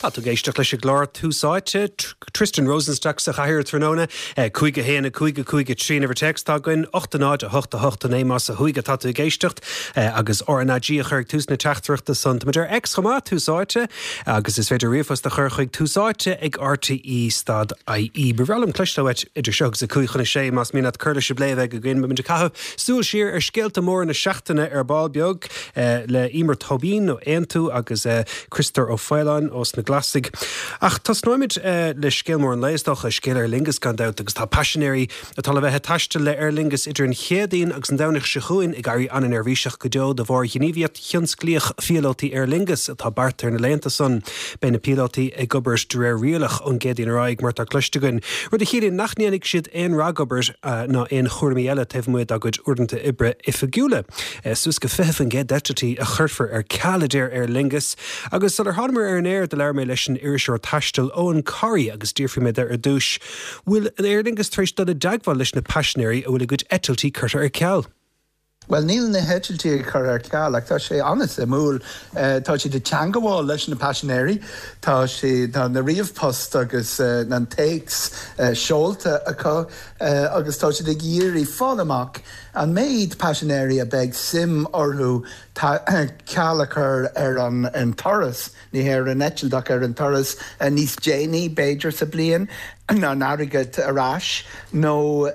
Tá géisteach leis glár túsáite Tristan Rosenstock sa chair tróna chuige héana chuige trína ver text tá goin 8 mas a chuige tá géistecht agus ornaG a chur túsna teachtrachta san meidir extra túsáite agus is féidir riomfos de chur chuig túsáite ag RTE stad IE bevelm cluistewet idir segus a chuigchanna sé mas mínad curla se bléh go gin meidir cath súil siar scéalta mór na seachtainna ball beag le Emer Tobin ó Aontu agus Christopher O'Feilan os na glasig. Ach tas nóimid le scéalmór an léisdach a scéal lingus gan dat agus tá passionary a tal bheith taiste le lingus idir an chéadín agus an dawnach se chuin ag garí an nervíseach go deo de bhór gníomhíocht chionsclíoch fialótaí lingus atá bartar na léanta son beina pilótaí ag gobers de rialach an géadín raig mar tá cluistegain. Rud a chéadín nachníannig siad éon ragobers ná éon churmiile taobh muid a gud urdanta ibre ifagiúla. Sus go feh an géad deitratí a churfar caladéir lingus agus sal hadmar an air de leir mé leis an irisir taistil ó an carí agus díirfi mé ar dúis. Bhfuil an airlingus trééis do a dagháil leis na passionary a bhfuil a good etiltí chuirtar ar ceall. Well, níl na hetiltí chuir ceall ach tá sé anas a múl tá si de teangaháil leis na passionary tá si na riomhpost agus na takes seolta acu agus tá si de géirí fálamach an méid passionary a beg sim orthú ceall chur ar an toras ní héir an etilach ar an toras níos Janie Beidir sa blian ná nárigat arás nó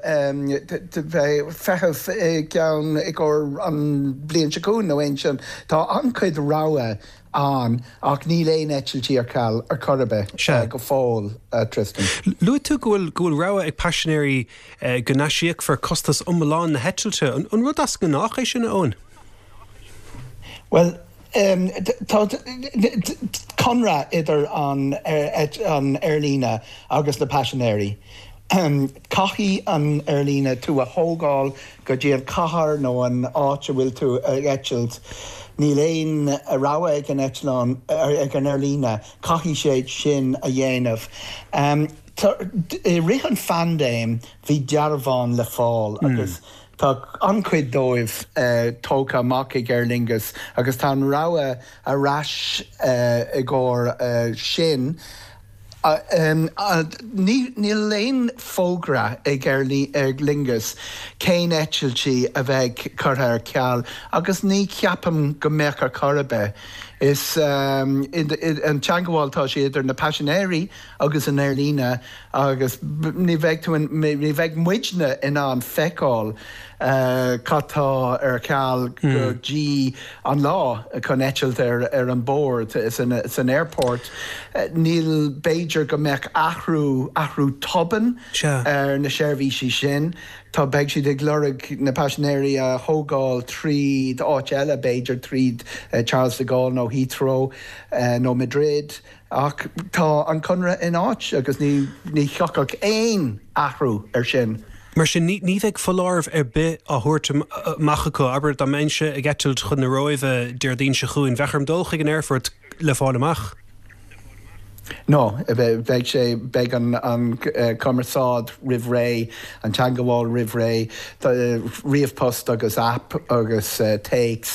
fechah ceann ag an blian seún nó aon sin tá ancuid ráha an ach ní léon etiltí ar ceall ar chorabe go fáil Tristan. Luaid tú gúil ráha ag passionary go náisiíoch for costas omláán na hetilte an rud as go nach é sin ón? Well, conra idir an airlína agus le passionary. Caithí an airlína tú a thógáil go dtíar cahar nó an áit a bhfuil tú etilt. Ní léon a ráha ag an etilán ag an airlína caithí sé sin a dhéanamh. Rihan fandéim hí dearbháin le fáil agus tá ancuid dóibh tóca amach ag airlingus agus tá an ráha a rais i gcóir sin ní léon fógra ag lingus céin etiltí a bheith chuirtha ar ceall agus ní ceapam go mbeadh ar chorabe. Is an teangaháiltá sé idir na passionary agus an airlína agus ní bheith muidne in an feicáil catá ar ceall go dí an lá chun etilt ar an board is an airport. Níl Beidir go mbeadh athrú toban ar na seirbhísí sin. Tá beag siad ag glorag na passionary a thógáil tríd áit eile Beidir tríd Charles de Gaulle nó Heathrow nó Madrid ach tá an conra in áit agus ní cheachach éon athrú ar sin. Mar sin ní bheith foláirh ar bit a thuirta machacha aber dá mense ag etilt chun na roimh deardín se chuin bhecharm dulcha an airfort le fáil amach. No, bheith sé beag an commerceád Rih Ray, an teangaháil Rih Ray, riomhpost agus app agus takes.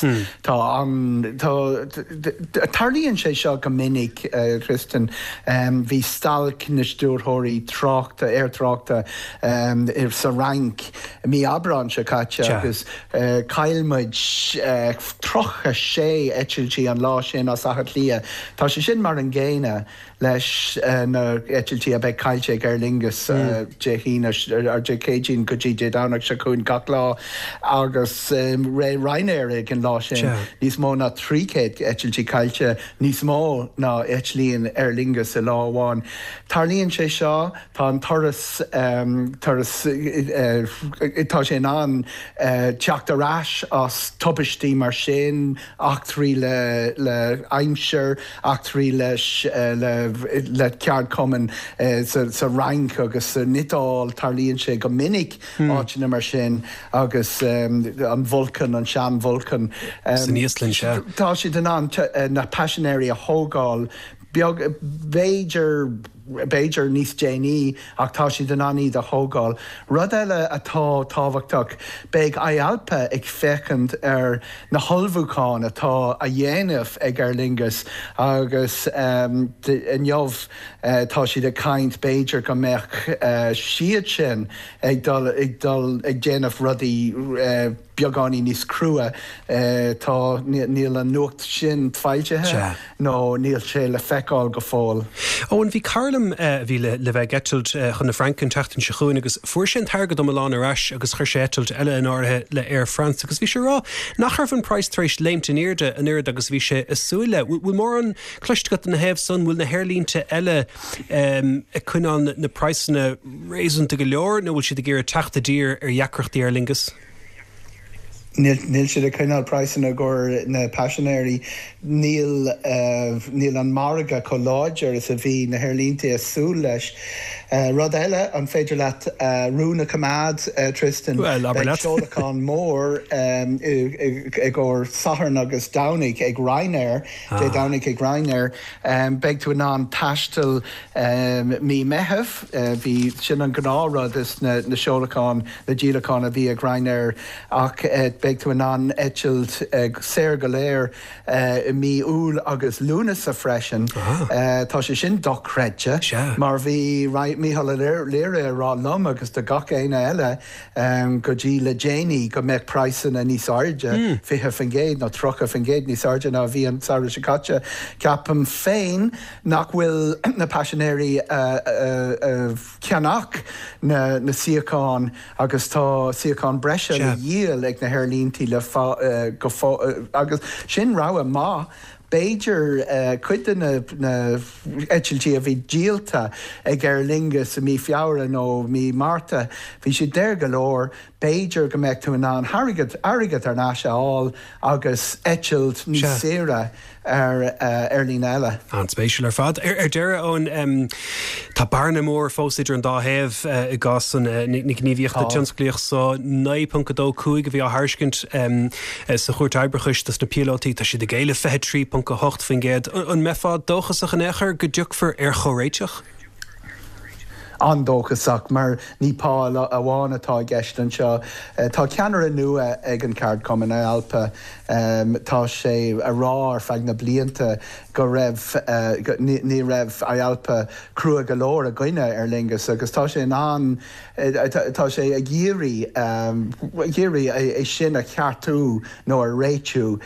Tarlíonn sé seo go minic, Tristan, bhí stalc na stúrthirí tráchta, airtráchta ar sa rank mí abrán se caite agus cailmuid trocha sé etiltí an lá sin as achat lia. Tá sé sin mar an géine leis na etiltí a bheith caiilte ar lingus hína ar céidín go dtí dánach se chun gach lá agus ré Ryanair ag an lá sin. Níos mó na 300 etiltí caiilte, níos mó ná etlíonn ar lingus i lá amháin. Tarlíonn sé seo tá an toras tá sé an teacht arás as tubistí mar sin ach trí le aimseir ach trí leis le ceart cuman sa rank agus nitáil tarlíonn sé go minic áitina mar sin agus an Vulcan an sean Vulcan. Tá si den an na passionary a thógáil beag Beidir Beiger níos Janie ach tá si den aní de hógáil. Rud eile atá táhachtach beag Ayalpa ag fechand na holbhúcháin atá a dhéanamh ag Lingus agus in jobh tá si de caint Beiger go mech siad sin ag déanamh rudaí beagání níos crua tá níl an nuacht sin tfailte nó níl sé le feicáil go fáil. Óin bhí Carlam bhí le bheith getalt chun na Franken teachtain se chuin agus fuair sin targad am Milán arás agus chuir sé etalt eile an áthe le Air France agus bhí sé rá nach raibh an price trééis léimte in éirde agus bhí sé isúile. Bhfuil mór an cluistegat na hebh son bhfuil na hairlínte eile chuineán na priceanna réasúnta go leor nó bhfuil si de géir teachta dír jaacrochtaí Aer Lingus? Níl siad a cynál priceanna gur na Passionéirí níl an marga có láidir is a bhí na hairlínta a súil leis. Rud eile an féidir leat rúna cumad Tristan seolacán mór ag gur Saharn agus Downig ag Ryanair dé Downig ag Ryanair beag tú ná taistil mí mehef bhí sin an gnárád is na seolacán na dílacán a bhí ag Ryanair ach beag tú ná etilt ag séir go léir mí úl agus lúnas a freisin tá sé sin dochreide mar bhí míhall léire rá lom agus de gach éine eile go dtí le Janie go méid pricean a níos airde fithe fan géad nó trocha fan géad níos airde ná bhí an saoire se caite ceapam féin nach bhfuil na Passionéirí ceannach na siacán agus tá siacán breise le díal ag na hairlíntí le agus sin rá a má Beiger cuidan na etiltí a bhí díalta ag Aer Lingus a mí fiabhra nó mí Marta bhí si déir go leor Beiger go méid tú ná airigad ar náisiáil agus etilt ní séra ar lín eile. An spéisiúil ar fad. Ar deire ón tá barna mór fósidir an dáhéamh i gasan nig níomhíochtta tionsclíoch so 9.2 go bhí á thuiscint sa chuirt Eibreachais tas na pilotí tá si de géile 3.8 fin géad an mefa dóchas a chanéchar go dúchfar ar choréiteach? Andóchasach mar nípá a bháin atá gceistan seo. Tá ceanar nua ag an card cumann Alpa tá sé a rá ar feag na blianta go raibh ní raibh Alpa crua go leor a gcuine Aer Lingus agus tá sé tá sé a géirí é sin a cheartú nó a réitiú.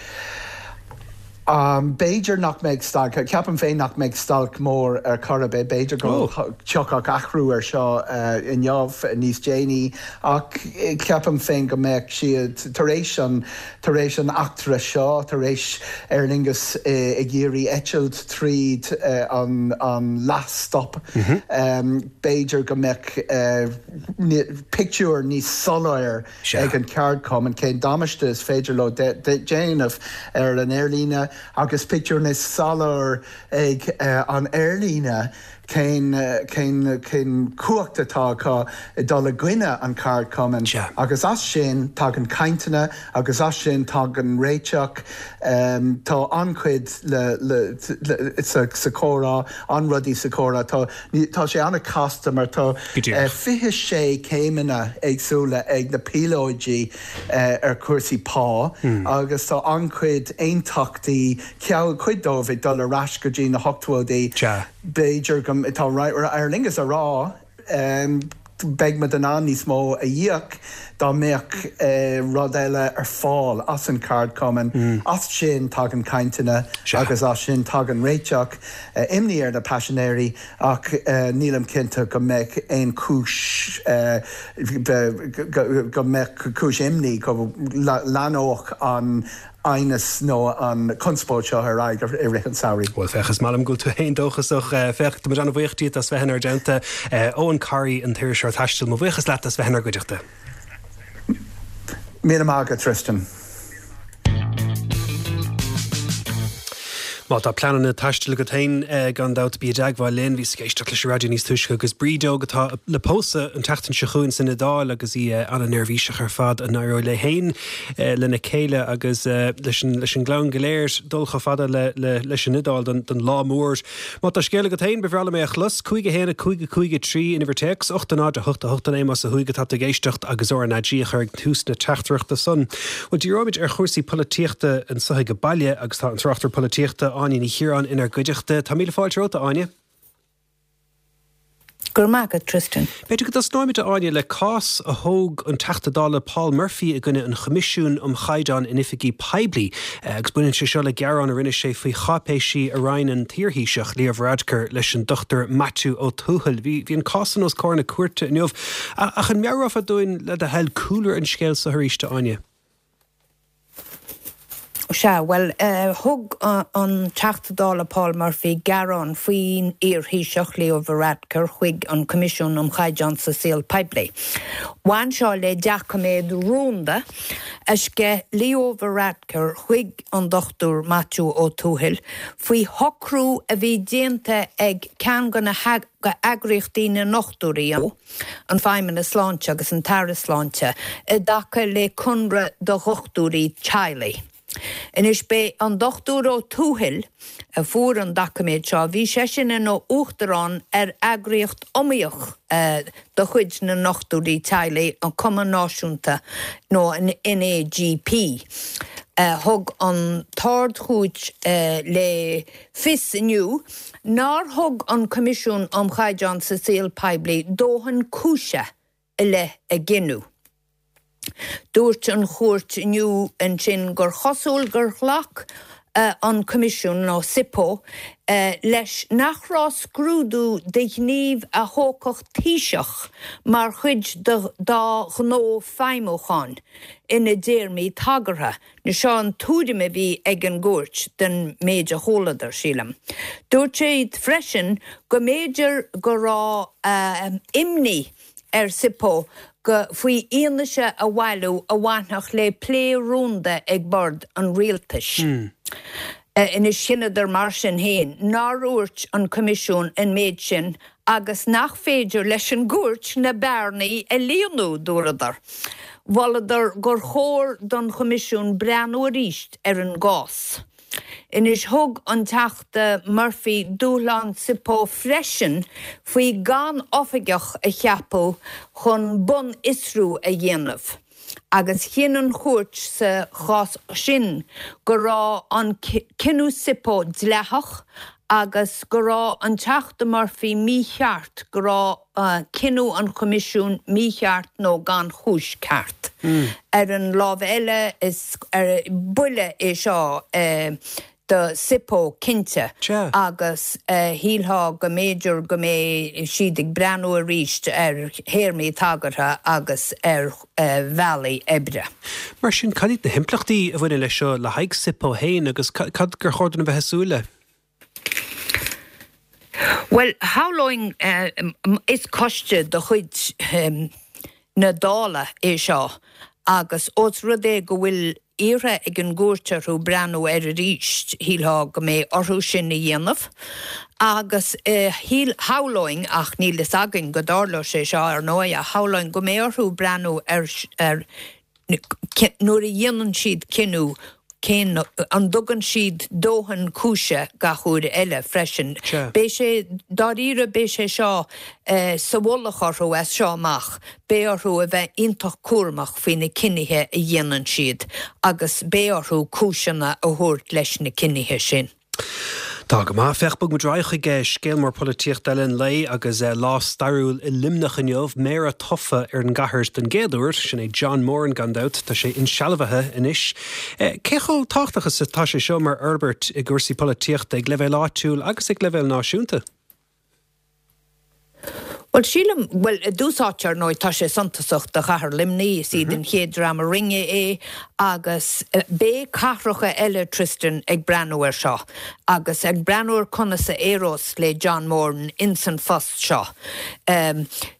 Beiger nach meid stalk, ceapan féin nach meid stalk mór ar Corabé, Beiger go teachach achrú ar seo in jobh níos Janie ach ceapan féin go meid siad taréis an achtra seo, taréis Aer Lingus i géirí etilt tríd an last stop. Beiger go meid picture níos soláir ag an card cumann cén damáiste is féidir le déanamh ar an airlíne agus picture is salar ag an airlíne cén cuachtatá dul a gcuine an card cumann agus as sin tá an caintena agus as sin tá an réiteach tá ancuid sa córa an rudí sa córa tá sé anna customer tá fiche sé céimena agsúla ag na pilóidí ar cuasaí pá agus tá ancuid aontaachtaí ceall cuiddómh dul a ras go dtí na hochtúildaí Beiger tá Aer Lingus a rá beag me den an níos mó a dhéach dá méach rud eile ar fáil as an card cumann as sin tá an caintena agus as sin tá an réiteach imní ar na Passionéirí ach nílam cinnte go méid éon cúis go méid cúis imní go leanóch an Ainas nó an conspóid seo ar aig ar réchan saoirí. Bhfuil fechas málam go tú haon dóchasach fecht mar an bhuiochtíad as bheithan ar deanta óan carí an tíir seir taistil má bhuichas leat as bheithan ar goideachta. Míle mága Tristan. Má tá planan na taistil go tain gan dat bí agháil len ví géisteach leis radio níos tuisce agus brídó gotá le pósa an tetain se chuún san nadáil agus í an nervvíiseach ar fad an nair le héin lena céile agus leis an glán goléir dulcha fada leis an nadáil den lámór. Má tá scéile go tain bhrála mé a chlus chuige héna chuige trí in Ivertex 8 8 mas a chuige tá géistecht agus or na ddí chuir tús na teachtarachta son. Wa dí roid ar chuirsaí políochta an suthe go bailile agus tá an trachtar políochta Anya ní hiran inar goideachta. Tá míle fáilteóta, Anya? Gur mágad, Tristan. Beidir go snáimite, Anya, le cás a thóg an teachtadála Paul Murphy a gine an chomisisiún chaidan in ifigí Peibli. Agus buinn se seo le gearán a rinne sé faoi chapéisi a rein an tíorhíiseach Liamh Radker leis an Dr. Matthew O'Toole. Bhí an cásan os cóna cuairte inniuh. Ach an mearraf a dúin le a hell cooler an scéil sa thuiríiste, Anya? Well, hug an teachtadála Paul Murphy garán faoin iarthíiseach Liamh Radker chuig an comisiún chaidan sa síl Peibli. Bhain seo le deacaméad rúnda ske Liamh Radker chuig an Dr. Matthew O'Toole faoi hocrú a bhí déanta ag cean gona go agriochtaí na nochtúirí an feimime na sláinte agus an tara sláinte i dacha le cunra do chochtúirí Chile. En is bij an Dr. O'Toole a fuair an dacaméid seo bhí sé sin nó uachtarán agriocht omíoch do chuid na nochtúirí Chile an Cumann Náisiúnta nó an NAGP. Hug an tard chuid le fis inniu, nar hug an comisiún chaidan sa síl Peibli dóhan cúise le a ginú. Dúirt an chuirt inniu an sin gur chosúil gur chlach an comisiún nó SIPO leis nachrás grúdú de gníomh a hócach tíiseach mar chuid dá gnó feimóchan ina déirmí tagartha na seo an túidime bhí ag an gúirt den méide hóladar sílam. Dúirt séad freisin go méidir go rá imní SIPO go faoi ionaise a bhhailú a bhaintach le plé rúnda ag bord an rialtais. Ina sinnadar mar sin héin, náúirt an comisiún in méid sin agus nach féidir leis an gúirt na bearnaí a líonú dúradar. Bhaladar gur chóir don comisiún breanú a ríist ar an gás. Inis hug an teachta Murphy dúlan SIPO freisin faoi gan ofigeach a cheapú chun bun isrú a dhéanamh. Agus chéan chuirt sa chás sin go rá an cinú SIPO dleachach agus go rá an teachta Murphy mícheart go rá cinú an comisiún mícheart nó gan chúis ceart. Ar an lámh eile is ar buile é seo de SIPO cinte agus hílha go méidir go mé siad ag breanú a ríist ar héirmí tagartha agus ar Valley Ebre. Mar sin cadí na himplachtaí a bhfuil lei seo le haig SIPO héin agus cad gur chódan a bheith súile? Well, hálaing is coiste do chuid na dála é seo agus ós rudé go bhfuil ire ag an gúirtearú breanú ar a ríist hílha go mé orthú sin na dhéanamh agus hálaing ach níl is agin go dála sé seo ar nóia hálaing go mé orthú breanú ar nuair a dhéanann siad cinú cén an dugan siad dóhan cúise gachúir eile freisin. Bé sé daríre bé sé seo sa bhlachárú as seoach béarthú a bheith intach cuairmach faoi na cinithe a dhéanann siad agus béarthú cúiseanna a thuirt leis na cinithe sin. Tá go má fechbug mo dráiche scéalmór políocht eile lei agus lá starúil I limnach inniuh méar a tofa ar an gahairt den géadúir sin é John Moran gandát tá sé insealmhathe inis. Cécho táchtachas tá sé seo mar Herbert I gcuirsaí políocht ag leibhéil áitiúil agus ag leibhéil náisiúnta. Well, sílam, dúsátear nó tá sé santasacht a chahar limní siad an chéad am ringe agus bé carracha eile Tristan ag breanúir seo agus ag breanúir conna sa éros le John Moran in san fast seo.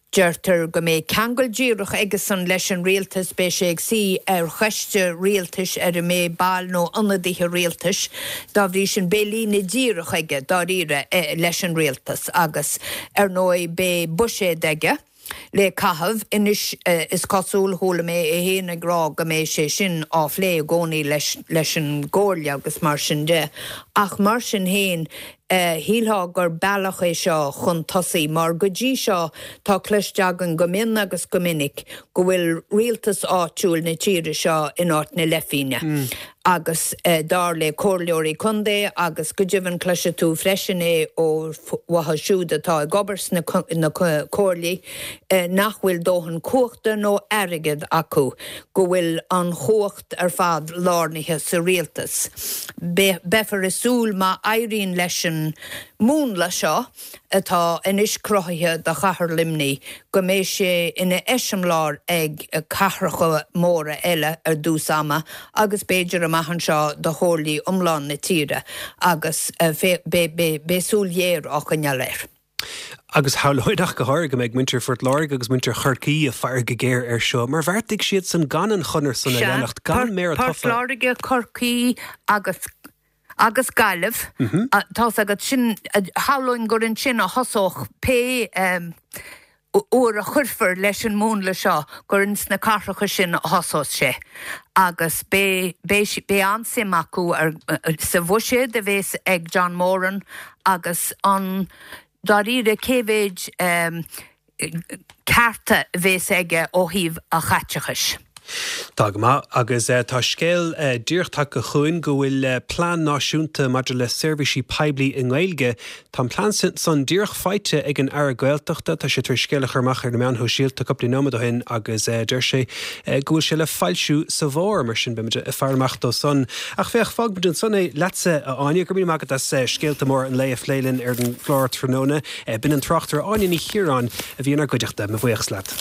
Deirtar go mé ceangail díreach agus san leis an rialtas bé sé ag si cheiste rialtas mé ball nó anadíthe rialtas dá bhrí sin bé lína díreach aige dá ire leis an rialtas agus nói bé busé deige. Le cahabh inis is cosúil thula mé héana grá go mé sé sin áf lé gcónaí leis an ggóirle agus mar sin de. Ach mar sin héin hílá gur bailach é seo chun tosaí mar go dtí seo tá cleisteagan go min agus go minic go bhfuil rialtas áitiúil na tíre seo in áit na lefiine. Agus dar le cóirleoirí chundé agus go dtibhann cleise tú freisin é ó watha siúd atá gobars na cóirlaí nach bhfuil dóthain cuachta nó airigid acu go bhfuil an chuacht ar fad lárnithe sa rialtas. Befar is súil má éiríonn leis an mún le seo atá inis crothaithe de chathair limní go mé sé ina eisimlár ag cathracha móra eile ar dús ama agus béidir amachchan seo do chóirlaí umláin na tíre agus bésúlhéir ach an leir. Agus hálaidach go háir go méid muintir fort láir agus muintir churcaí a fear go géir ar seo, mar bhharrtaigh siad san ganan chunar sanna leanacht gan mé tofa. Láirige churcaí agus gaiileh tá agad sin hálainn gur an sin a thosáach pe uair a churfar leis an mún le seo gur ins na carracha sin a thosás sé. Agus bé ansim acu ar sa bhuise de bhés ag John Moran agus an daríre cévéid carta bhés aige ó híomh a chatachas. Dagma, agus tá scéal díochtach go chuin go bhfuil plán náisiúnta maidir le seirbhísí poiblí in Gaeilge, tá plán san díoch feite ag an air Gaeltachta tá sé tar scéalach armach ar na meán ho síalta coplí nómad hin agus deir sé go bhfuil sé le fáilsiú sa bhór mar sin bimiide a fearmach do son. Ach féach fág budún sanna letse a aine gur bí magad as scéalta mór an lei a phléilinn ar den Chlár Tróna bin an trochttar aine ní chiarán a bhíonar goideachta me bhuiachs leat.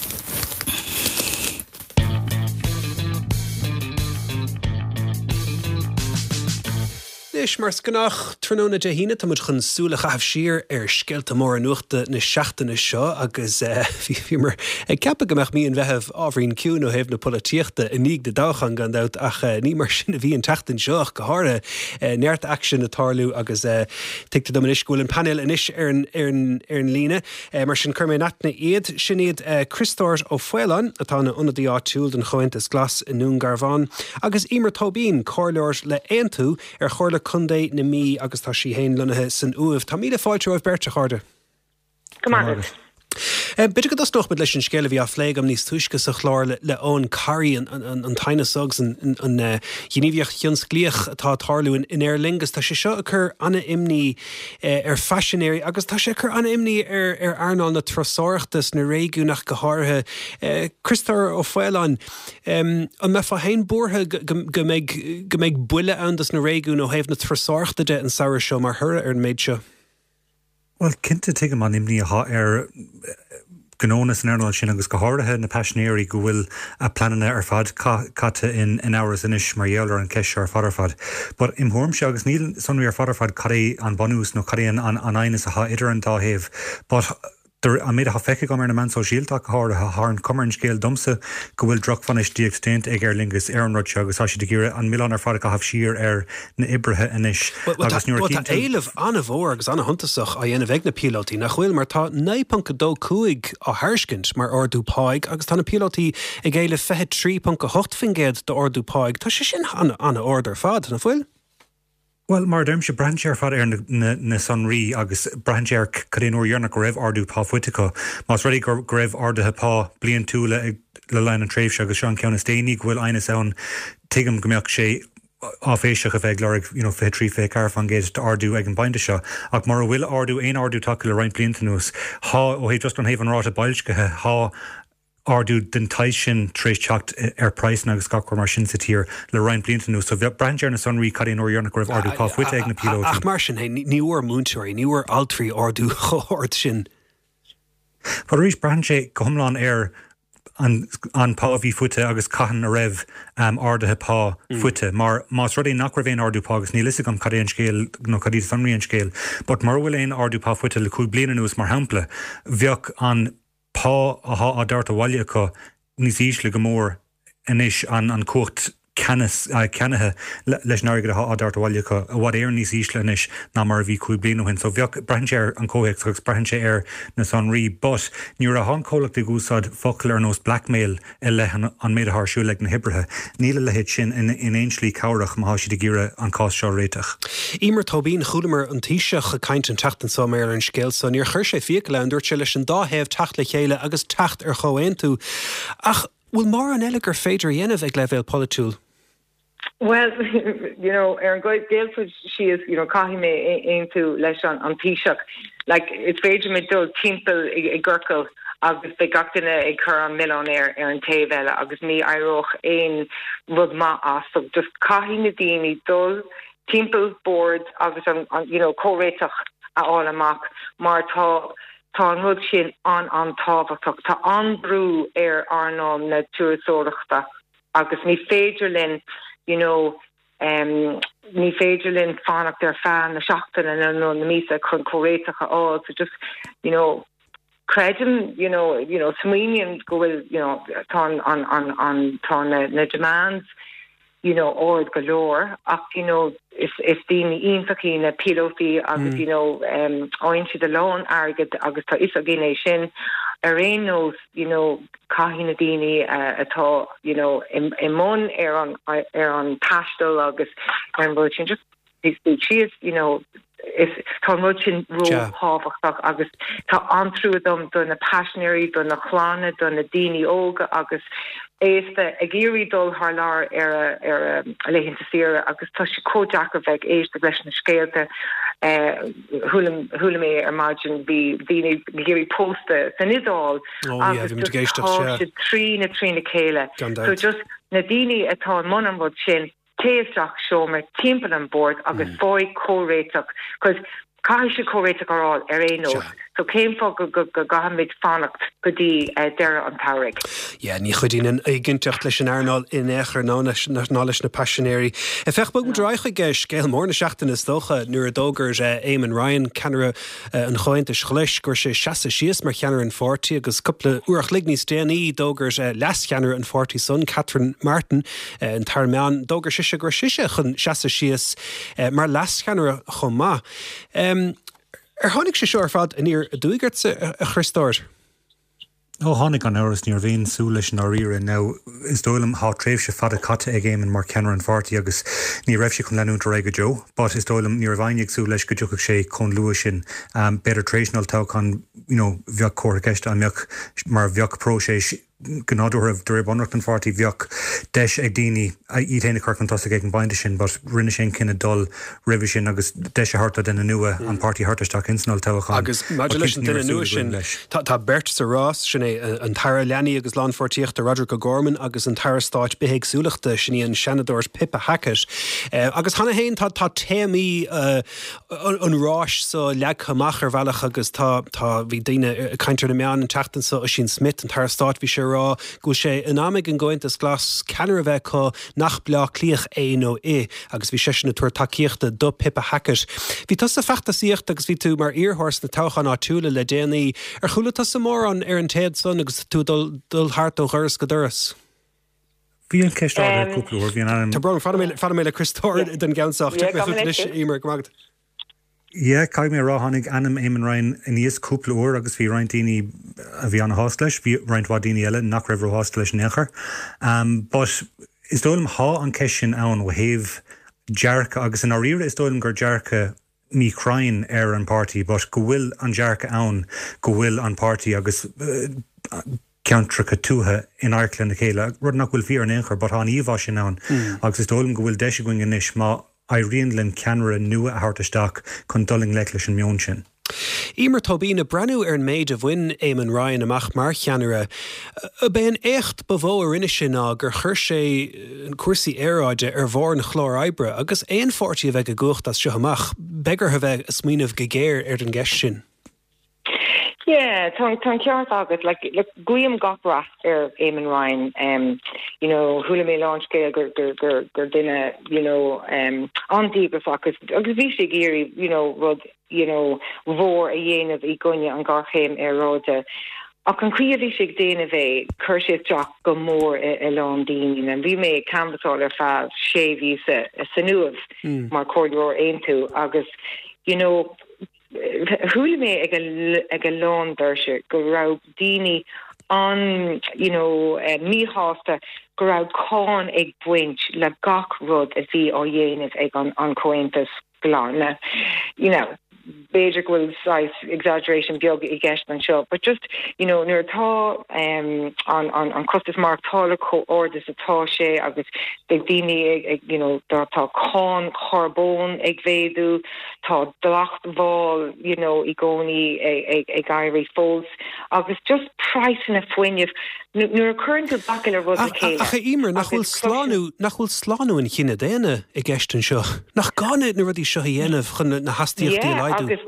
Is mar scanach Tróna de híine tá mud chun súla chahabh siar ar scéalta mór an nuachta na seachtainna seo agus bhí mar ceappa go meach míon bheitheh ábhríonn ciún ó héamh na políochta i níag de dáchan gan dat ach ní mar sin a bhí an teachtain seoach go háire neart action na tarlú agus teachta do an iscúil an panel inis ar an líne mar sin chumé natna iad sin iad Christóir ó Foileán atá na ionadaí áitiúil den chointas glas in nún Garbhán agus Emer Tobín cóirleoir le aontu ar chóirla chundé na mí agus tá sí héin lunathe san uamh. Tá míle fáilte óibh berte cháda. Gomaigh. Beidir go dostoch mit leis an scéile bhí a phléigh am níos tuisce sa chláir le ón carí an taine sogs an gníomhíocht chions glíoch atá tarlú in Aer Lingus. Tá sé seo a chur anna imní ar fashionéirí agus tá sé chur anna imní ar airnáil na trosáireachtas na réigiúnach go háirithe. Christóir ó Foileán, an me fá hain bortha go méid buile andas na réigiún ó héamh na trosáireachta de an saoir seo mar thura ar an méid seo. Well, cinnte tuige man imní ar gnónas an airnáil sin agus go háirithe na passionéirí go bhfuil a planana ar fad caite in áras inis mar dhéalar an ceise ar fadar fad. But imthuairm se agus níl sonraí ar fadar fad cadé an bonús nó cadé an ainas a idir an dáhéamh. But a méid a feice go mar na man so síaltach háirithe an cumarn scéal domsa go bhfuil droch fan is díocht ag Aer Lingus ar an rud se agus tá si de gíire an milán ar fada go habh siar ar na ibrithe inis. Agus nuair tá éileh anna bhór agus anna huntasach a dhéanamh ag na pilotí nach bhfuil mar tá 9.2 á thuircint mar ordú páig agus tá na pilotí ag éile 23.8 fingéad do ordú páig. Tá sé sin anna order fad na bhfuil? Well, mar derm se branchear fad ar na sonrí agus branchear cadén úr dhearnach go raibh ardú pá fuitico. Mas ruí go raibh ardathe pá blion túla le lein an tréimhse agus sean ceanna stéine bhfuil ainas ann tuigim go mbeadh sé áféiseach a bheith leirigh fé trí fé car fan géad ardú ag an bainte seo. Ach mar bhfuil ardú aon ardú takeil le roinn blianta nús. Há ó hé just an héhann ráta bailscathe há ardú den tais sin trééis teacht ar price agus gachar mar sin sa tír le roinn blianta nús. So bheith branchear na sonrí cadén úr dhearnach go raibh ardú pá fuite ag na pilótí. Ach mar sin níor múntóirí, níor altrí ardú chóirt sin. Par rís branché go thomláin ar an páhí fute agus caihan a raibh ardathe pá fute. Mar más rudí nach raibh éon ardú pá agus ní lisig an cadé an scéal nó cadí sonrí an scéal, but mar bhfuil éon ardú pá fute le cúig bliana nús mar hampla, bheoh an pá a dart a bhaile go níos ísle go mór inis an cuat cenathe leis náir a dart a bhaile go a bhd níos ísle inis ná mar bhí chuig blianú hin, so bheoh breintse an cóhéach agus breintse na Sonrí, but níor a hácólacht i gúsáid focail ar nós blackmail le an méid athsú le na hibrethe. Níle le héit sin in éonslí cabhraach má si de gíre an cás seo réiteach. Ímar tóbín chuúlamar an tíiseach a caiint an teachtan sa mé an scéil san níor chuir sé fiic le an dúirt se leis an dáhéamh techt le chéile agus techt ar chohéin tú. Ach bhfuil mar an eile gur féidir dhéanamh ag le bhéal politúil? Well, an Gaelford, she is, calling me into leis an Taoiseach. Like, it's very me dul timple I gurkle, agus be gachtainna I cur an millionaire an tavel, agus me airoch ein rud ma as, so just calling the dini dul timple board, agus co-réitach a all amach, mar tá an rud sin an tábhachtach, tá an brú arnam na túrasóireachta, agus me féidirlinn, ní féidirlinn fánach their fan na seachtain and na mísa chun choréiteach all, so just, credin, Smínian go bhfuil, tá na demands, ord galore, ach, if dín ionfací na pilotí agus, ointi de lón agad agus tá is a gine sin, ein nos, caithína daoine atá, imón ar an tastal agus an bhfuil sin just she is, is tá rud sin róábhachtach agus tá antrúdom donna passionéirí donna chlána donna daoine óga agus éiste a géirí dul haar lár ar a leihinnta sira agus tá si códeach a bheith éiste leis na scéalte thula mé ar margin bí daoine géirí pósta san idáil agus just tá si trí na céile. So just na daoine atá an món an bhd sin téisteach seomar timpeall an board agus fóid córéiteach, cos cai se córéiteach ar ein nó. So céim fá go gahamid fannacht go dtí deire an táraigh. Ní chudín éigeanteach leis an airnáil in éair ná leis na passionéirí. Fech bug dráich ige scéal mór na seachtain is dócha nuair a dógur Éamon Ryan ceanara an chointe chluis gur sé 66 mar cheanar an 40 agus coppla uach lig níos déanaí dógur les cheanar an 40 son Catherine Martin an tarmeán dógur siise gur siise chun 66 mar les cheanara chun má. Tháinig sé seo ar fad in íor dúigart a christáir? Tháinig an áras níor bhíon sú leis an áíre ná is dóilm há tréimh se fada caite ag Éamon mar ceanar an 40 agus ní raibh sé chun leanúntar aige Jo, but is dóilm níor bhainigh sú leis go dúchaigh sé chun luath sin beidir tréisnal tá chun bheoh córaceiste an meach mar bheoh próséis gnáúir réibh anracht an 40 bheoh deis ag daoine iad héanana carcantá ag an bainte sin, but rinne sin cinna dul ribh sin agus deis a harta den nua an pártaí hartaisteach insnal táchán. Agus maidir leis den nua sin tá Bert sa Rás sinné an taire leanaí agus lán fortíocht a Roderick O'Gorman agus an taire stáit behéag súlachta sinní an senadors Pippa Hackett. Agus hanna héin tá téimí an ráis so leag chamach ar bhealach agus tá bhí daine caiintear na meán an teachtain sa sin Smith an taire stáit bhí sé rá go sé an amig an gointas glas ceanar a bheith có nach blá clíoch nó agus bhí sé sin na tuair takeíochta do Pippa Hackett. Bhí tas a fechta síocht agus bhí tú mar íorthás na táchan átúla le déanaí ar chuúla tas sa mór an ar an téad son agus tú dul hart ó churas go duras. Bhí an ceistáir cúplaúir bhí an Tá brom fada méile Christóir den gceansacht ímar gomagad. Cai mé ráhannig anam Éamon Ryan in níos cúpla uair agus bhí rointíní a bhí an háis leis, bhí rointhádíine eile nach raibh háis leis néchar. But is dóilm há an ceisisin ann ó héamh dearcha agus an áíre is dóilm gur dearcha mí crainn ar an pártaí, but go bhfuil an dearcha ann go bhfuil an pártaí agus ceantracha tútha in airclann na chéile. Rud nach bhfuil fí ar néchar, but an íomhá sin ann agus is dóilm go bhfuil deise going inis má Irene ceanara nua a hartaisteach chun dulling le leis an mion sin. Ímar tóbína brenn ar an méid a bhain Éamon Ryan amach mar cheanara. Bé an écht bhó ar rinne sin ná gur chuir sé an cuasaí éráide ar bhór na chlár oibre agus éon fortí a bheith go gcucht as seo amach, begur a bheith a smíanamh go géir ar den gceist sin. Yeah, tan ceart agad, like guim gopra Éamon Ryan, hula mé lánscéil gur duine, andíbra agus bhí sé géirí, rud, mhór a dhéanamh I gcuine an garchéim ar ráide. Ach an cuiadh sig déana bheith chuir sé teach go mór i lán daoine an bhí mé canvasáil ar fáil sé ví sa nuamh mar cordúir aontu agus thuúla mé ag a lán d'irse go raibh daoine an míhásta go raibh cáin ag buint le gach rud a bhí ó dhéanamh ag an comhaontas glán. Beidir will size exaggeration biog I guess an show, but just near tá on Custis Mark tála orders atá sé agus de dini tá con carbón ag védu tá dlacht ball I goni ag gaiiri fós agus just pricing a foiineh nuair current backile rud céile. Imer nachhfuil sláú in chinine déine I gceistan seo nach ganid na rudí seo dhéanamh chun na hastíochttaí leidú. Agus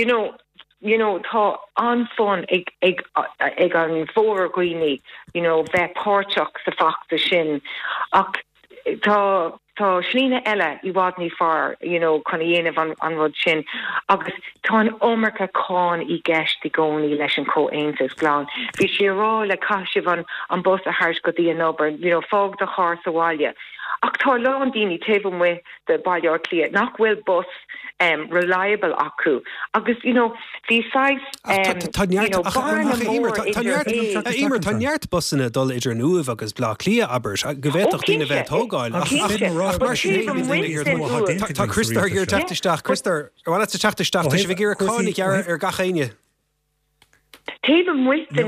tá anfon ag an fór gwine, bheith páirteach sa fachta sin ach tá slína eile I bhádní far, chuna dhéanamh an rud sin agus tá an ómarcha cáin I gceist I gcónaí leis an comhaontas glán. Bhí sé rá le caiisibh an bus a thairs go dtí an obair, fág de chár sa bhaile. Ach tá lán daoine taobh mu de bailár clia nach bhfuil bus reliable acu. Agus, bhí sais Imer tá neart busanna dul idir nuamh agus blá clia aber go bhéach duine bheith tógáil. Tá Christar gur teachtasteach Christar bhhaile teachtasteach sé bh gur cáinnig ar gachéine. Taobh muistin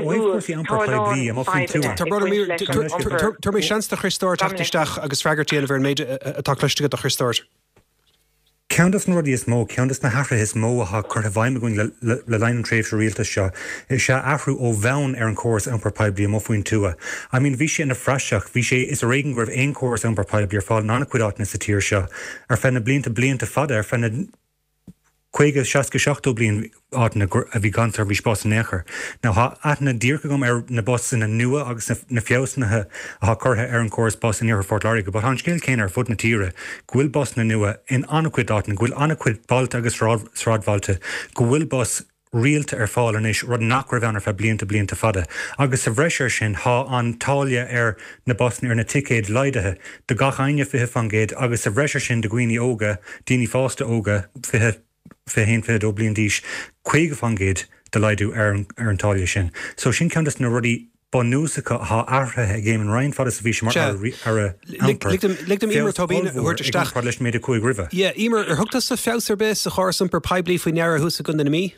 Tar mé seansta Christóir teachtasteach agus freigartíana bhar méid atá cluiste a Christóir. Countess na rudí is mó, Countess na hafra is mó a chuir a bhaim going le lein an tréimh se rialtas seo. Is se afhrú ó bheann ar an córas an parpaibli am ofuin tua. I mean, bhí sé ina freiseach, bhí sé is a réigen gribh ein córas an parpaibli ar fáil nána cuidáitna sa tír seo. Ar fenna blianta fada, ar fenna Quaige 67 blian ána a bhí gantar bhí spás néchar. Now atna díircha gom ar na bus na nua agus na fiosnathe a chutha ar an córas bus in Fort Lauriga, but an scéil céin ar fud na tíre, ghuiil bus na nua in annacuid ána, ghuiil annacuid balta agus sráidbhailta, ghuiil bus rialta ar fáil an is rud nachrah anar fe blianta fada. Agus sa bhreisiir sin há an tália ar na bosna ar na ticéid leidathe, de gach aine fithe fangéid agus sa bhreisiir sin de ghuioine óga, daoine fásta óga fithe hen fé ó blion díis chuige fangéid de leidú ar an tália sin. So sin ceantas na rudí bonúsacha há airthe ag géim an rain fada sa bhí mar ar a Ligdom Imer tóbín huirteach leis méid a chuig rive. Yeah, Imer thugtas sa fésar be sa chóras per paibli faoin near hús a gun na mí?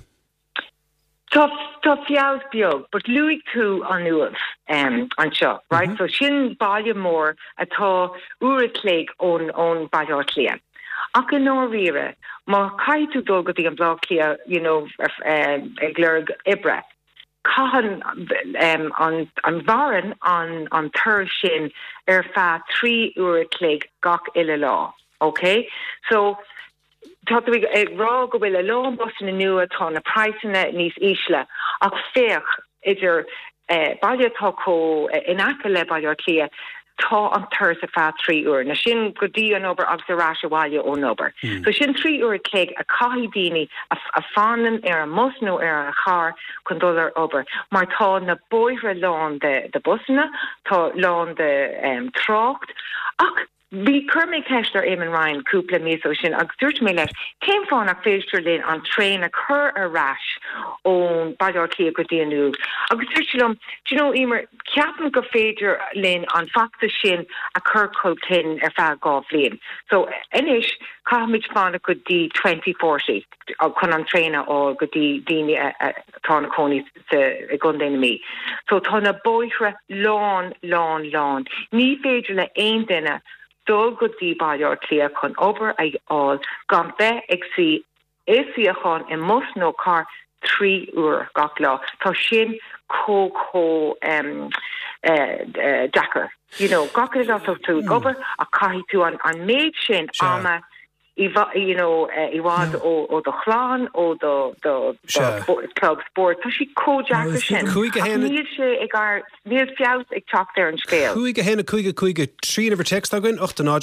Tá fiád beag, but luigh tú an nuamh an seo, right? So sin bailile mór atá uair cléig ón bailár clia. Ach an nóíre, má caiitú dul go dtí an blá clia, ag gglairg ibre. Cahan an bharan an thuir sin ar feadh 3 uair cléig gach ile lá, okay? So tá ag rá go bhfuil a lán bus na nua tá na praisina níos ísle ach féach idir bailile tá có inacha le bailár clia tá an thuir sa feadh 3 uair. Na sin go dtí an obair agus a rás a bhaile ón obair. So sin 3 uair cléig a caithí daoine a fánan ar an musnú ar a char chun dul ar obair. Mar tá na bóithre lán de busna, tá lán de trácht ach bhí curmé ceistar éman Ryan cúpla mío sin agus dúirt mé leis céim fáin ach féidir linn an tréin a chur a rais ón bailár clia go dtí anú. Agus dúirtlumm, Imer ceapan go féidir linn an facta sin a chur coltin ar feadh gá bhliain. So inis caithmid fána go dtí 2040 chun an tréine ó go dtí daoine tá na cónaí sa gundéine mí. So tá na bóithre lán. Ní féidir le aon duine dul go dtí bailár clia chun obair ag áil gan bheith ag si éíachán I mus nó car 3 uair gach lá. Tá sin Jacker. Gach is tú gobar a caithí tú an méid sin ama I bhád ó do chláán ó do club sport tá si códeachtar sin níl sé ag gar níl fiás ag teacht ar an scéal. Chuige héna chuige trí over text agan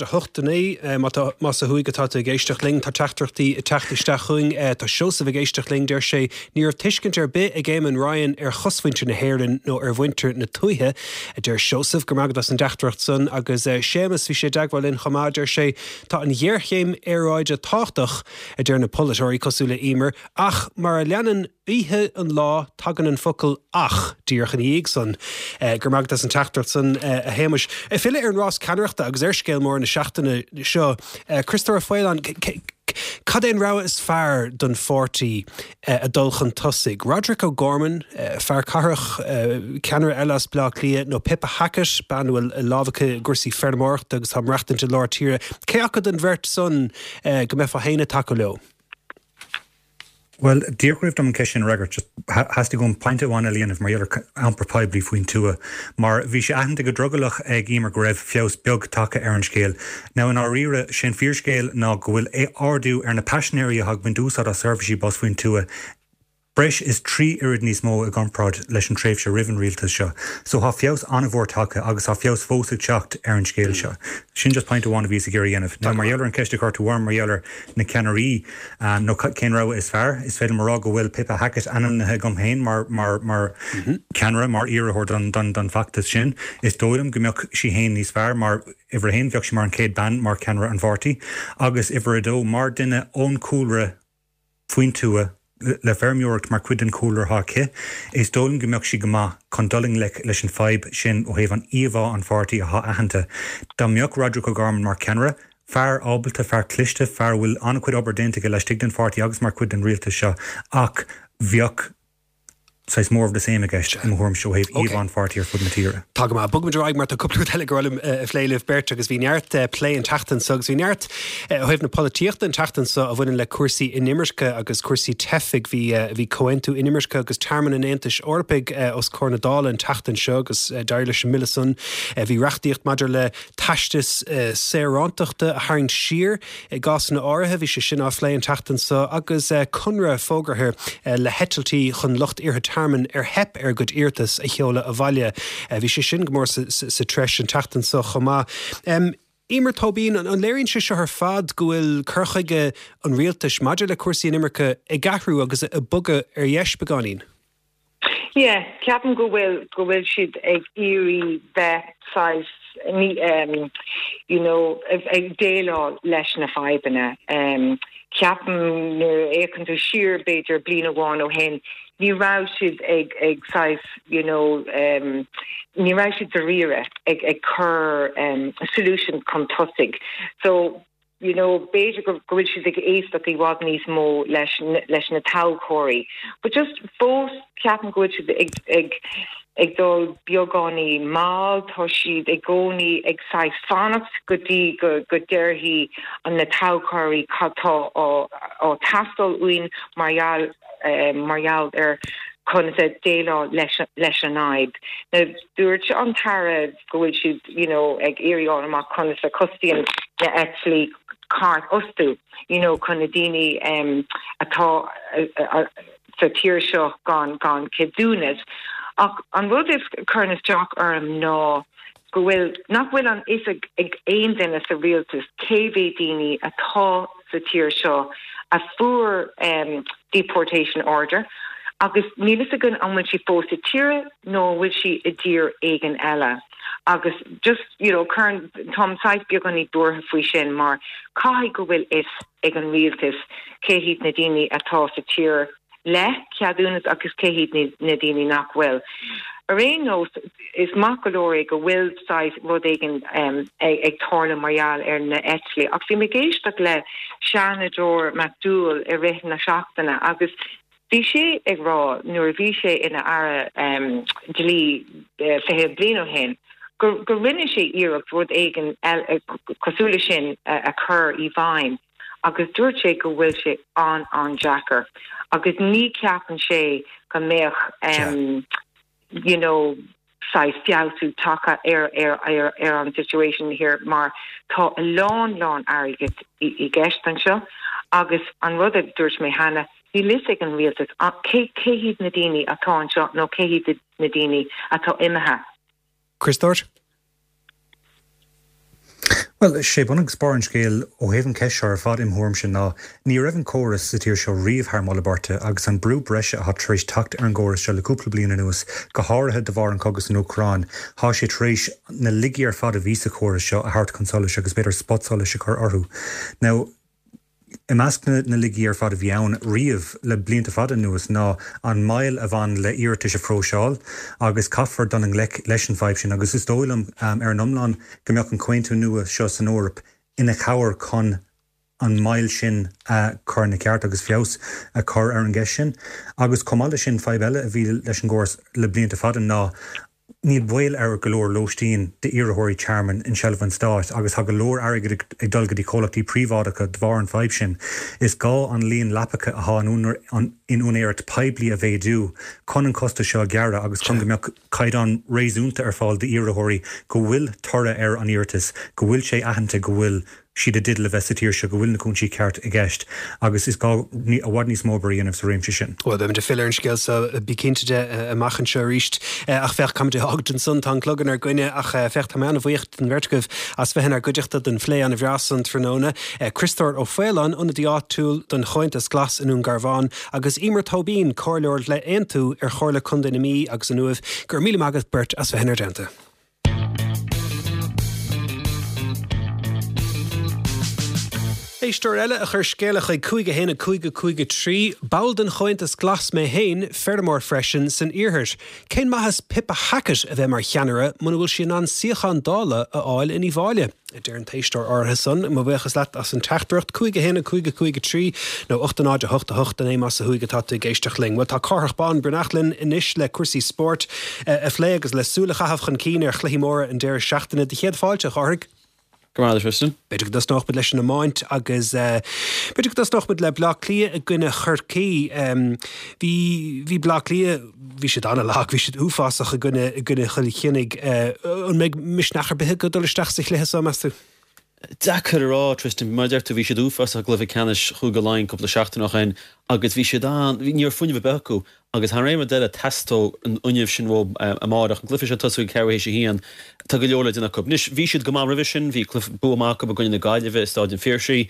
8 mas a chuigetá a géisteach ling tá teachtaí chuing tá seosa bh géisteach ling der sé níor tuiscint ar bit a géim an Ryan ar chosfuinte na héirlinn nó ar bhainter na tuithe der seosah go magad as an deachtracht san agus sémas bhí sé deagháilinn chamáidir sé tá an dhearchéim aráide táchtach a d na polytóí cosúla imer ach mar a leanan ihe an lá tagan an focail ach díorchan íag san gur magad as an teachtracht san a héimeis. Fiile ar an rás canreachta agus scéil mór na seachtainna seo Christopher Foylan cad éon rá is fearr don 40 a dulchan tosig. Roderick O'Gorman fearr carach ceannar eileas blach lia nó Pippa Hackett banhfuil lábhacha gursaí fermórt agus tham reachtainte láir tíre. Cé acad an bhirt son go mbeadh héine take leo? Well, díorcraibh am ceisian regar just has to go an pint bháin líanamh mar dhéidir ampra paibli faoin túa. Mar bhí sé aitheanta go drogalach ag ímar go raibh fios beag take ar an scéal. Now in áíre sin fíor scéal ná go bhfuil ardú ar na passionéirí a thug bindúsad a servicí bos faoin túa. Breis is 3 irid níos mó a gomprad leis an tréimh se rivan rialtas seo. So há fios anna bhór take agus há fios fósa teacht ar an scéal seo. Sin just pint bháin a bhís a géir dhéanamh. Now mar dhéalar an ceiste cartú war mar dhéalar na ceanarí nó cén rá is fearr, is féidir marrá go bhfuil Pippa Hackett anamnathe gom héin mar ceanara mar iarthór don factas sin. Is dóilm go mbeadh si héin níos fearr mar ifar héin bheadh si mar an céad band mar ceanara an bhartaí agus ifar a dó mar duine ón cúlra faoin túa le fermiúirt mar cuid an coolar háce, is dólan go mbeadh si go maith chun doling leis an fáib sin ó thaobh an íomhá an bhartaí a aitheanta. Tá mbeadh Roderick O'Gorman mar ceanara, fearr ábalta, fearr cliste, fearr bhfuil anna cuid obair déanta go leis tigh den bhartaí agus mar cuid an rialtas seo ach bheadh Sais more of the same against in Horm show have Ivan Fartier for Matira. Tagma Bugman Drag Martha couple telegram Fleilif Bertag as Vinart play in Tachten Sugs Vinart have na politicht and Tachten so of winning le Kursi in Immerska agus Kursi Tefig vi Coentu in Immerska agus Tarman and Entish Orpig os Cornadal and Tachten Shugs Direlish Millison vi Rachdicht Maderle Tashtis Serantochte Haring Sheer Gosna Orhe vi Shin off play in Tachten so agus Kunra Foger her le Hetelty Hun Lucht Irhat Harman hep good irtas a cheola a bhaile bhí sé sin gomór sa treis an tatan sa chomá. Imer Tobin an léironn se ar fad go bhfuil curchaige an rialtas maidir le cuasaí in Imirce I gahrú agus a buga dheis beganín. Yeah, ceapan go bhfuil siad ag irí bheith sais ag déile leis na faibanna. Ceapan écinn tú siar beidir bliana bháin ó hen. Ní rá siad ag sais, ní rá siad a riire ag chur solution chun tosig. So, beidir go bhfuil siad ag éisteach I bhád níos mó leis na táchóirí. But just fós ceapan go bhfuil siad ag dul beagánaí máil, tá siad ag gcónaí ag sais fannacht go dtí go deirhí an na táchóirí catá ó tastal uin marall chun déile leis an aib. Na dúirt an tara go bhfuil siad, ag éireán amach chun sa costíon na actually cart ostú, chun na daoine atá sa tíir seo gan cedúnas. Ach an rud is churnas Jack ná go bhfuil nach bhfuil an is ag aon duine sa rialtas céhé daoine atá sa tíir seo a fuair deportation order agus nílas a gun an bhfuil si fós sa tíre nó bhfuil si a dtír éigean eile. Agus just, chun Tom Sais beag an í dúrtha faoi sin mar caiigh go bhfuil is ag an rialtas céhíad na daoine atá sa tír le ceadúnas agus céhíad na daoine nach bhfuil. A réon nós is mac go leor go bhfuil sais rud éigean ag tarla marall ar na etli. Ach bhí me géisteach le Shanador McDougall I rith na seachtainna agus bhí sé ag rá nuair bhí sé ina ara dlí fithe bliain ó hen. Go rinne sé iirecht rud éigean cosúla sin a chur I bhain. Agus dúirt sé go bhfuil sé an Jackar. Agus ní ceapan sé go méoch, sai fiautú taka an situation here mar tá a lán airgid I gestan seo agus an rud dúirt mé hana ní lisig an rialtas céhíad na daoine atá an seo nó céhíad na daoine atá imethe. Christort? Well, sé bunnig spáin scéal ó héhann ceisiar fad imthorm sin ná ní raibhann córas sa tíir seo riomh Mallabarte agus an brú breise a trééis tacht ar an ggóras se le cúpla bliana nuas go háirithe de bhar an cogus an Ucrán há sé trééis na ligií ar fad a ví a córas seo a thart consolis agus beidir spotsolis a chur orthú. Now, I meascna na ligií ar fad a bheann riamh le blianta fada nuas ná an mail a bhain le iirtais a fróseáil agus caffar don an leis an fhaib sin agus is dóilm ar an omláin go mbeadh an cointú nua seo san Eorp ina cabhar chun an mail sin chur na ceart agus fios a chur ar an gceis sin agus comála sin fhaib eile a bhí leis an gcóras le blianta fada ná níl bhil ar golóir lóistín de iarthóirí chairman in Shelvan Stát agus ha golóir airgid ag dulgadí cólachtaí príomhádacha dmhar an fhaib sin is gá an líon lapacha a há in únéirt peblií a bhéadú chun an costa seo gearra agus chun go mbeadh caiid an réasúnta ar fáil de iarthóirí go bhfuil tora ar an iartas go bhfuil sé aitheanta go bhfuil siad a didal a bheitsatíir se go bhfuil na cúnsí ceart a gceist agus is gá a bhhad níos móbarí anamh sa réimse sin. Well, de fill an scéil sa bicínteide a machchan seo ríist ach fecht kam de hagden sun tan clugan ar gine ach fecht am an bhuiocht an vertgah as bheithin ar goideachta den phlé an bhreasan tróna Christor ó Félan una diátúil don choint as glas inún Garváin agus imar tóbín choirleir le aontu ar chorla chunda na mí agus an nuamh gur míle magad bert as bheithin ar denta. Éistóir eile a chur scéalach ag cúige héna cúige trí, bail den chointas glas mé héin fermór freisin san iarthairt. Cén maithas Pippa Hackett a bheith mar cheanara muna bhfuil sin an siochan dála a áil in Íbháile. I dtéir an téistóir átha san má bheachas leat as an teachtarcht cúige héna cúige trí nó 8 émas a thuige táta géisteach ling. Tá cárthach bán Brunachlin inis le cuasaí sport a phlé agus le súla chahafchan cín ar chluichimóra an déir seachtainna de chéad fáilte Chárthach. Gomada Tristan. Beidir das noch mit leis an maint agus beidir das noch mit le blach lia a gine churcaí hí blach lia hí sé anna lag hí sé úfásach a gine chulichinnig an méid misnachar bethe go dolisteach sich le sa meú. Dachar rá Tristan mar deirta bhí sé úfas a glufa canis chuga láin cúpla seachtain nach ein agus bhí sé hí níor funineh becu agus han réime deile testó an uniamh sin bh amádach an glufa sé tosú ceirhééis sé hían tá go leola duna cup. Nis bhí siad go má revision hí cluf buamach go goine na gaiileh stáidin féirsí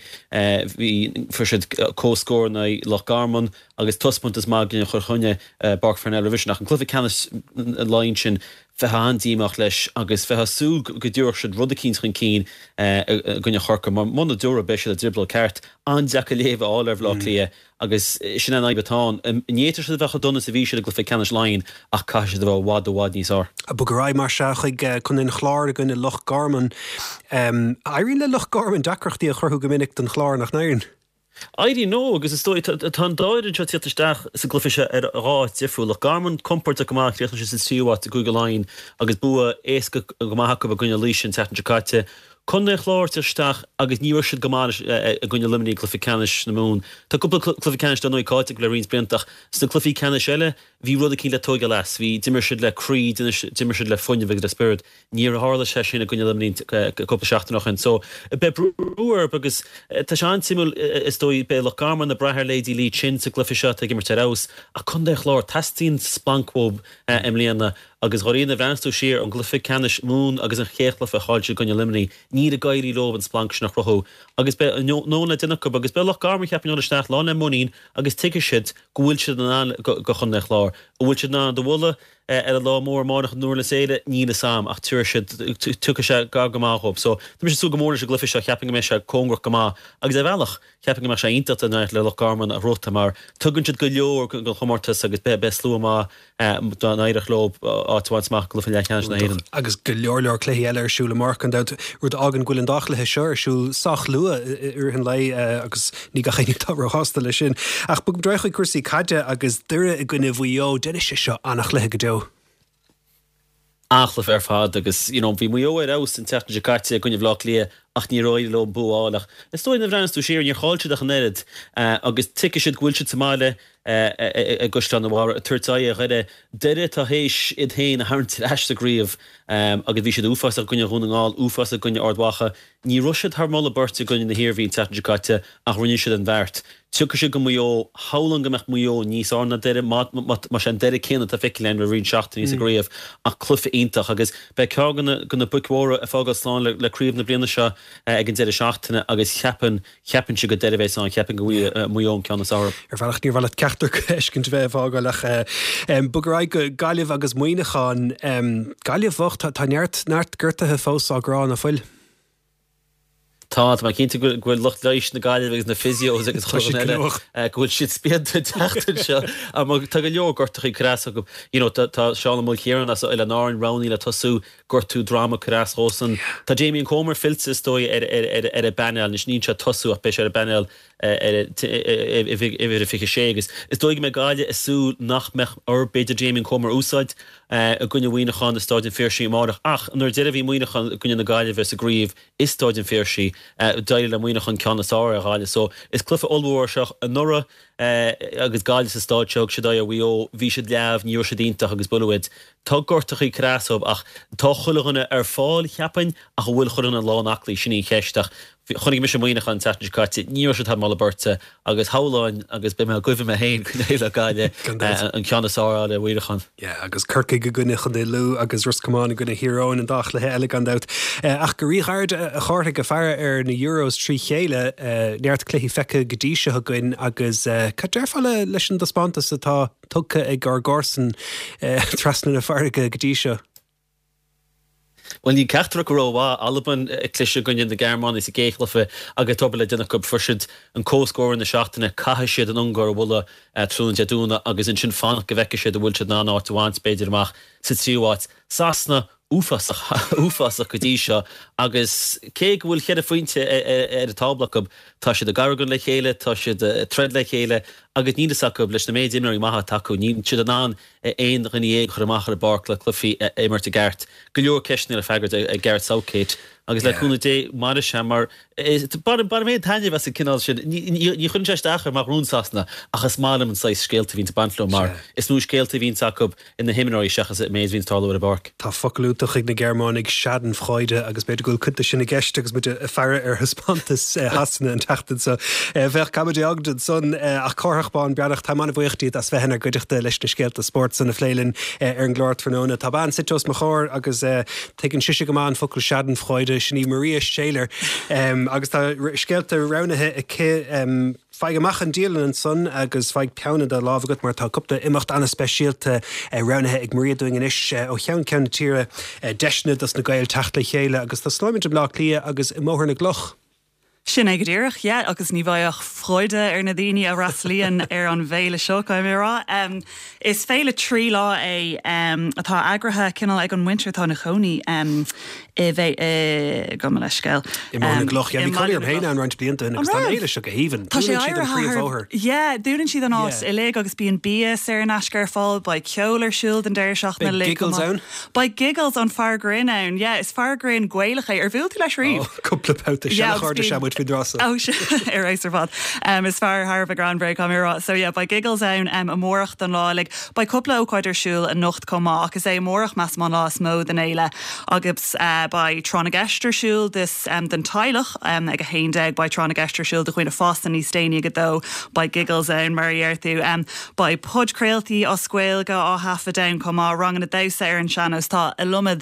hí frisid cóscór na Loch Garman agus tuspont is má gine chur chunne Bark Farnell revision nach an glufa canis láin sin fehan díach leis agus fethasú go dúir siad rudacíns chun cín gunne chorca mar mna dúra beisi a dribble ceart an deacha léh álah lá lia agus sin an aibbetáin néidir se bhecha donna sa bhí se le glufa canis láin ach caiise do bhád níos á. A bugarráid mar se chuig chun in chláir gunne Loch Garman. Airíonn le Loch Garman dacrochtaí a churthú go minic den chláir nach nairn. Aidí nó agus is stoi tan dáidir tíisteach sa glufiise ar rá difriú Loch Garman comport a goach réachna sin siúhat a Google Line agus bua éca gomacha a gunne lí sin tetan Jakarta Conne chláirteach agus níor siad gomáis a gunne limní clufi canis na mún. Tá cúpla clufi canis don nóáite le rins brintach sa clufi canis eile hí rud a cí le tóga las, hí dimmer siad le crí dimmer siad le funne vig de spirit níor hála sé sin a gunne limní cúpla seachtanach an. So be breúir agus tá se ansimú is dói be Loch Garman na brethir lady lí sin sa clufi se a gimmer terás a chunde chlár testín splankwob imlíanana agus choíon a bhreanstú siar an glufi canis mún agus an chéchlaf a cháilte gunne limní ní a gaiirí lob an splank nach rothú. Agus be nóna dunacha agus be Loch Garman cheapin steach lá na móín agus tuige siid go bhfuil siad an go chun chlár. Bhfuil siad ná do bhla ar a lá mór mánach nuair le séide ní le sam ach tuair siad tucha se gar gomáthop. So tá sé sú go mór se glufi se cheaping me se cóngrach goá agus é bhealach cheaping me se inta na le Loch Garman a rota mar tugann siad go leor go chomórtas agus be slú má don éidirch lob áhaintach glufi le chean na héan. Agus go leorleor cléí eile arsúla mar an dat rud agan ghfuil an dachlathe seo arsúil sach lua ar an lei agus ní gachéine tabhar hasta lei sin. Ach bu dreich cuasaí caide agus dure i gine bhuió déine sé seo annach lethe go deo. Achlaf ar fad agus bhí muoir aus in teachna Jakarta gunne bhlach lia ach ní roiid lo buáach. Is stoid na bhreanstú séir níor cháilte a chanéad agus tuice siad ghfuil siad Somália gustan war tuairtaí chuide deire tá hééis I héin a haint eistagríomh agus bhí sé úfas a gunne runúnáil úfas a gunne ardhacha ní ruisiid th molla burte gunne na hirhín teáte a runne siad an bhert. Tucha sé go muo hálan gomeach muo níos ána deire mar sé deire céanna a ficlein a rin seachtain níos a gréomh a clufa ítach agus be ceganna gona buchhra a fágad sláán leríomh na bliana se ag an deire seachtainna agus cheapan si go deirehééis an cheapan go muon ceanna á. Bhealach ní bhile ceachtar ecinn bheith fágáilach bugraid go gaiileh agus muoineáin gaiilehhacht tá neart gurtathe fós árán a foiil. Tá má cinnta ghfuil lucht leis na gaiile agus na fysios agus ghfuil siad spianta teachtain seo a tá go leor gortaí crás go tá seánna mó chéan as eile náin raní le tosú gortú drama crás hósan. Tá Jamie Comer filsa stoi ar a banal nes ní se tosú a beis ar a banal fi ségus. Is dóig me gaiile isú nach mech beidir Jamie Comer úsáid a gunne bhuiinechan na stáidin féirsí marach ach an deidir bhí muoinechan gunne na gaiile bheits a gríomh is stáidin féirsí daile le muoinechan ceannasáir a gáile. So is clufa olmhór seach a nura agus gáile sa stáidseog se dá a bhí se leamh níor se díntaach agus buid. Tá gortaí crásób ach tá chulaganna ar fáil cheapain a bhfuil chulanna lánachlaí sinní cheisteach. Chonig mis muoinechan teáte níor se tá mala burte agus háláin agus be me goibh me héin chun éile gaiile an ceannasáir a bhuiidechan. agus curca go gunne chun é lú agus ruscamáin gona hiráin an dach le eile an dat. Ach go ríáard a cháirtha go fear ar na Euros trí chéile neart cluhí feice godíise thugain agus cadéirfáile leis an dospátas atá tucha ag gar gársan trasna na fearige godíise. Well ní ceachtar go róhá alban cliise gunne na Gearmáin is i ggéichlafa agus tobal duna go frisid an cóscóir na seachtainna caiise siad an ungar bhla trúna deúna agus in sin fannach go bheice siad a bhfuil siad ná áháin spéidir amach sa tíúáit sasna úfasach go dtí seo agus cé bhfuil chead a faointe ar a táblachab tá siad a gargann le chéile tá siad a tred le chéile agus ní sacb leis na méidiimirí maithe taú ní siad an éon chuí chu amach a bar le clufií émart a gceart. Go leor ceisna le fegart a Gareth Southgate agus leúna dé mar sem mar bar mé taine was cinál sin ní chun teist achar mar rúnsasna achas málam an 6 scéalta vín banló mar is nú scéalta vín sacb in na himirí seachas méid vín tála a bark. Tá focaúach ag na Gearmánig seadan froide agus beidir goil chunta sinna gceiste agus muid a fear ar huspantas hasanna an teachtain sa bheith cabide agdad son ach cóthachbáin beannach tá manna bhuiochttaí as bheithna goideachta leis na scéalta sport san na phléilinn ar an glóir tróna. Tá ban sitos mar chóir agus teann siise gomáin focail seadan froide sinní Maria Shaler agus tá scéalta ranathe feig amach an díalan an son agus feig peanna de lábhagat mar tá cupta imacht anna speisialta ranathe ag Maria doing inis ó cheann ceann tíre deisna das na gail techt le chéile agus tá sláimid blá lia agus i móthir na gloch. Sin ag ddíireach, agus ní bhaoach freude ar na daoine a raslíonn ar an bhéile seo mérá. Is féile trí lá é atá agrathe cinál ag an wintertá na choní I bheith go le scéil. I mór na gloch, bhí choir héine an roiint blianta agus tá éile se go híhann. Tá sé dúann siad an ás I le agus bíon bí ar an ascar fáil ba ceolar siúil an deir seach na le. Giggles ann? Ba giggles an fargrain ann, is fargrain gcuilecha ar bhúil tú leis riomh. Cúpla pauta se chuirde se bud fi drasa. Ar éis ar fad. Is far Harb a Grand Break amrá. So ba giggles ann a mórach don lá, ba cúpla ócáidir siúil a nocht comá agus é mórach meas má lá smó den éile agus by Trona Gestersúil this den Tailach ag a héindeag by Trona Gestersúil de chuoine fástan níos déine go dó by giggles an mariertú by pod creaaltaí ó scuilga á hafa down comá rangan a dausa ar an seanos tá a lumad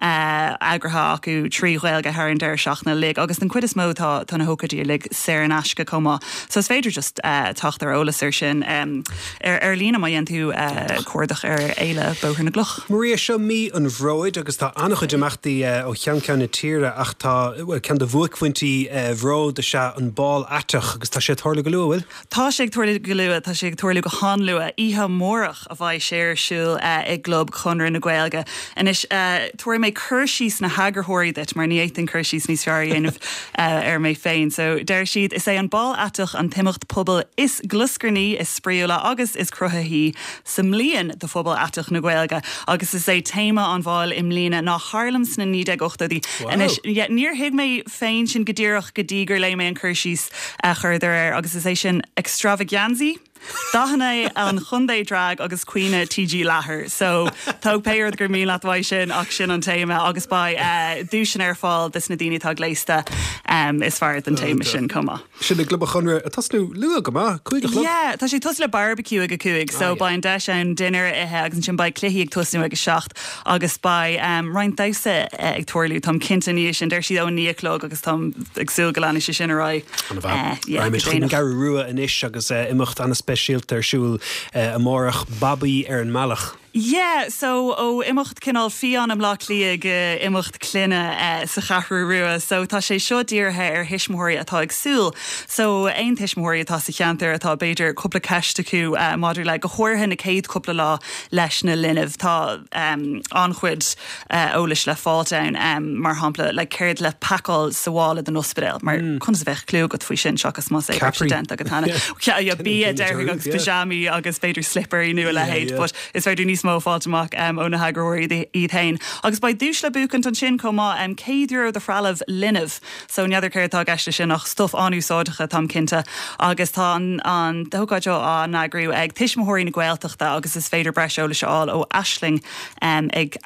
agratha acu trí ghilga ar an deir seachna lig agus den cuid is mó tá na hócadí lig sé an asca comá. So is féidir just tacht ar ólas ar sin ar lína mai tú cuardach ar éile bóthir na gloch. Maria seo mí an bhróid agus tá annach chuid amachtaí ó cheann tíre ach tá cean de bhuaicfuintí bhró de se an ball atach agus tá sé thuirla go luúil? Tá sé thuirla go luúa, tá sé thuirla go háluúa ihe mórach a bhaid séirsúil ag glob chunir na Gaeilge. And is tuair mé chuirsís na hagarthirí dit mar ní éitin chuirsís níos fear dhéanamh ar mé féin. So deir siad is é an ball atach an timicht pobl is gluscarní is spríúla agus is cruthaí sa mlíon de phobal atach na Gaeilge agus is é téma an bháil im lína ná Harlams na 1980. And níor hiig mé féin sin godíireach godígur le mé an chuirsís chuidir agus is é sin extravagancy Dahanna an chundé drag agus cuioine TG láthair, so tug péir gur mí lehaid sin ach sin an téime agus ba dúsin ar fáil dus na daine tá gléiste is fear den téime sin cuma. Sin glub chunre a tasnú lua go chuig? Yeah, tá sé tos le barbecue ag cuaig, so ba an de an dinner agus sin ba cluí ag tosnú ag secht agus ba rein dasa ag tuairliú tam cintaní sin der si ó nílog agus tam agsú goláine sé sin ará. Gar ruúa in is agus imimecht an speisialt arsúl a mórach babaí ar an meach. Yeah, so imimecht cinál fián am lá líag imimecht cluine sa chachú ruúa, so tá sé seo díorthe ar hisismóirí atá agsúil. So ein hisismóirí atá sa cheantar atá beidir cúpla ceiste acu maidir le go chóirthe na céad cúpla lá leis na linmh tá anchuid ólis le fáiltein mar hampla le céird le paáil sa bhála den ospedal, mar chun bheith clú go faoi sin seachas má é accident agus tanna. Bí deir agus pyjami agus beidir slipperí nu le héid, but is féidir níos mó fáilteach ó na hagraí iad hain. Agus ba dús le bucant an sin comá céadú de frealah linmh, so neadidir céirtá geiste sin nach stuff anúsáidecha tam cinnte, agus tá an thugáideo á nagrú ag tiismóirí na Gaeltachta agus is féidir breisio le seáil ó Aisling ag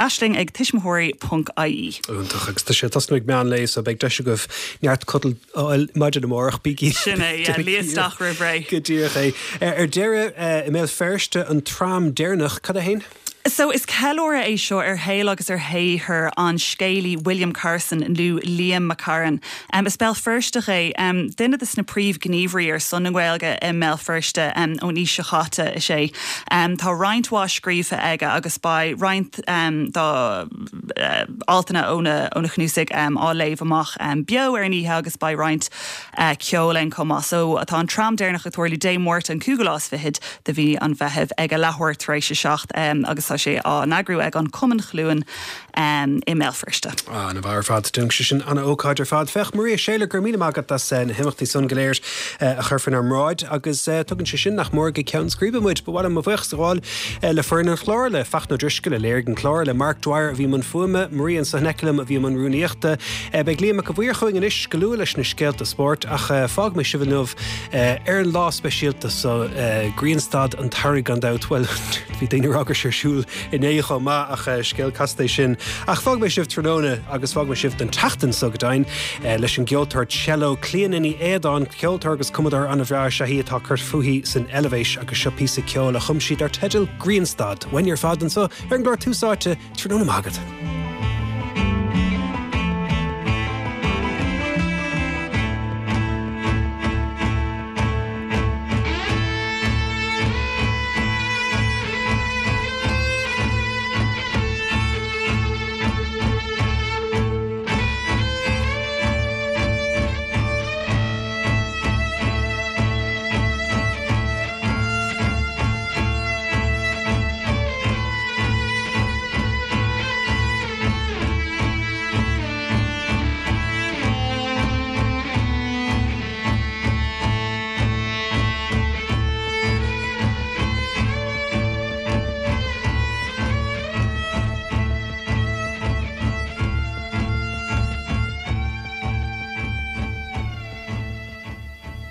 aisling@tiismóirí.ie. Úntaach tá sé tasnúigh meán lééis a beag deise goh neart codal maidir amórach bíí. Sinna líosteach ré. Go dtíoch é. Ar deire i mé ferste an tram déirnach cad a hain? So is ceóra é seo ar héil agus ar héithir an scéalaí William Carson nó Liam McCarran. Is spell firste é duine is na príomh gníomhraí ar son na Gaeilge i mé firste ó ní se chatte is sé. Tá reinintá scrífa aige agus ba reint dá altainna óna chnúsigh áléh amach beo ar níthe agus ba reint ceolainn comá. So atá an tram déirnach a tuairlí démórt an cúgalás fihid de bhí an bheitheh ag a lethhair éis se seacht agus tá sé á nagrú ag an cuman chluúin i mé firste. Na bhar fad dung sin anna óáidir fad fech Maria Séile gur míle agad na himachtaí sun goléir a churfan ar mráid agus tugann sé sin nach mór go ceann scríbemuid, bhil am bhfuchsáil le fearna chlár le fachna drisce le léir an chlár le Mark Dwyer a bhí man fuime, Maria an sa neclam a bhí man rúníochta be líam go bhhuiir chuing an is goú leis na scéalta sport ach fág me sihanmh ar an lá speisialta sa Greenstad an tairigh an dáhfuil bhí daoine agur séisiúil in écho má ach scéal castéis sin. Ach fág me sibh tróna agus fág me sibh den tatan sogdain leis an geoltar cello clían in éadán ceoltar agus cumdar an bhreir se hí atá chuirt fuhí san Elevation agus seo písa ceol a chumsí ar Tegel Greenstad. When you're fadan so ar an glór túsáte tróna mágad.